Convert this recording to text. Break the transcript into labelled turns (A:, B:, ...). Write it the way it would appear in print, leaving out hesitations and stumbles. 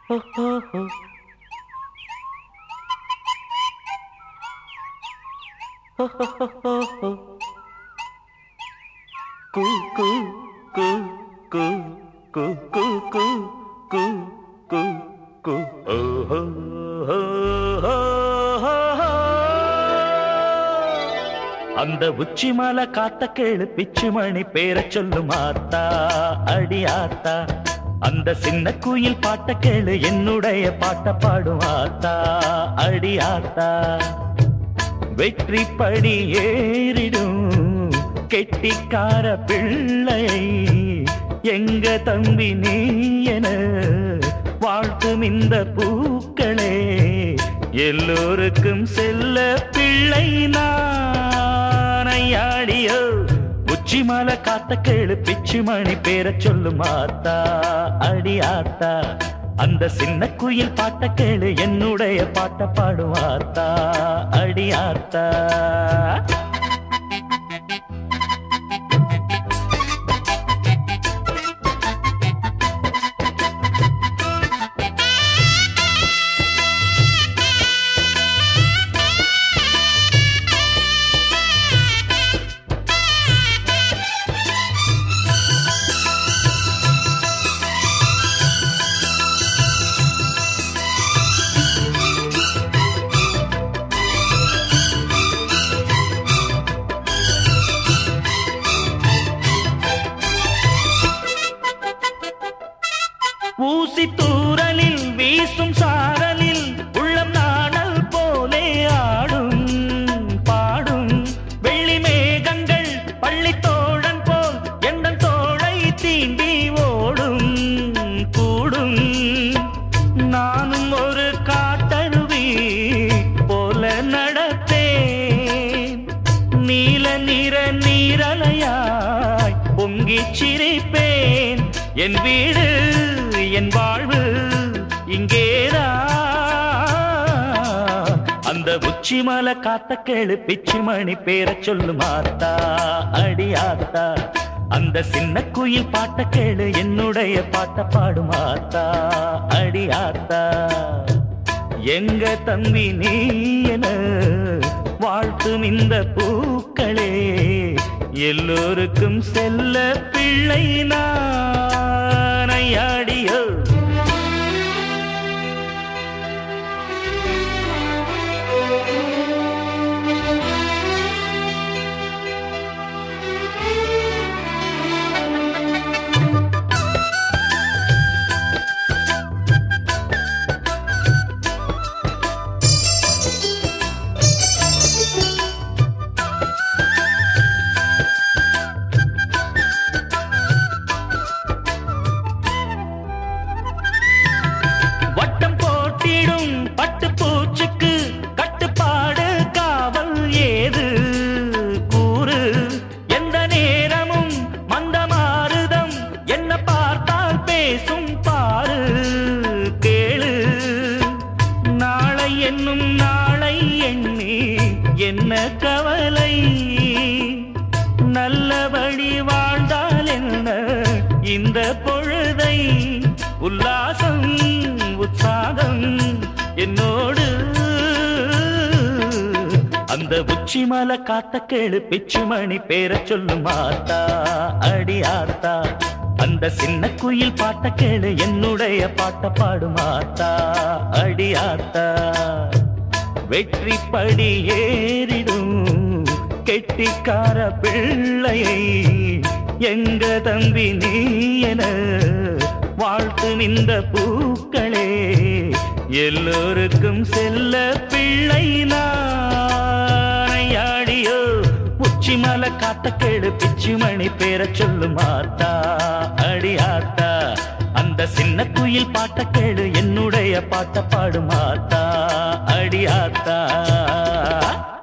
A: அந்த உச்சி மலை காத்த கேளு பிச்சு மணி பேர சொல்லும் ஆத்தா அடி ஆத்தா. அந்த சின்ன குயில் பாட்ட கேளு என்னுடைய பாட்ட பாடும் ஆத்தா அடி ஆத்தா. வெற்றி படி ஏறிடும் கெட்டிக்கார பிள்ளை எங்க தம்பி நீ என வாழ்த்தும் இந்த பூக்களே எல்லோருக்கும் செல்ல பிள்ளை நானையாடியோ. உச்சி மலை காத்த கேளு பிச்சு மணி பேர சொல்லும் ஆத்தா அடி ஆத்தா. அந்த சின்ன குயில் பாட்ட கேளு என்னுடைய பாட்ட பாடும் ஆத்தா அடி ஆத்தா. ஊசி தூரலில் வீசும் சாரலில் உள்ளம் நாணல் போலே ஆடும் பாடும். வெள்ளி மேகங்கள் பள்ளி தோழன் போல் எங்கள் தோளை தீண்டி ஓடும் கூடும். நானும் ஒரு காட்டருவி போல நடத்தேன் நீல நிற நீரலையாய் பொங்கி சிரிப்பேன். என் வீடு என் வாழ்வு இங்கேதான். அந்த உச்சி மலை காத்த கேளு பிச்சு மணி பேர சொல்லும் ஆத்தா அடி ஆத்தா. அந்த சின்ன குயில் பாட்ட கேளு என்னுடைய பாட்ட பாடும் ஆத்தா அடி ஆத்தா. எங்க தம்பி நீ என வாழ்த்தும் இந்த பூக்களே எல்லோருக்கும் செல்ல பிள்ளை நானையாடியோ. வட்டம் போட்டிடும் பட்டு பூச்சுக்கு கட்டுப்பாடு காவல் ஏது கூறு. எந்த நேரமும் மந்த மாறுதம் என்ன பார்த்தால் பேசும் பாரு கேளு. நாளை என்னும் நாளை எண்ணி என்ன கவலை நல்லபடி வாழ்ந்தால் என்ன இந்த பொழுதை. உல்லாசம் உற்சாகம் என்னோடு. அந்த உச்சி மலை காத்த கேளு பிச்சு மணி பேர சொல்லும் ஆத்தா அடி ஆத்தா. அந்த சின்ன குயில் பாட்ட கேளு என்னுடைய பாட்ட பாடும் ஆத்தா அடி ஆத்தா. வெற்றி படி ஏறிடும் கெட்டிக்கார பிள்ளையை எங்க தம்பி நீ என வாழ்த்தும் இந்த பூக்களே எல்லோருக்கும் செல்ல பிள்ளை நானையாடியோ. உச்சி மலை காத்த கேளு பிச்சு மணி பேர சொல்லும் ஆத்தா அடி ஆத்தா. அந்த சின்ன குயில் பாட்ட கேளு என்னுடைய பாட்ட பாடும் ஆத்தா அடி ஆத்தா.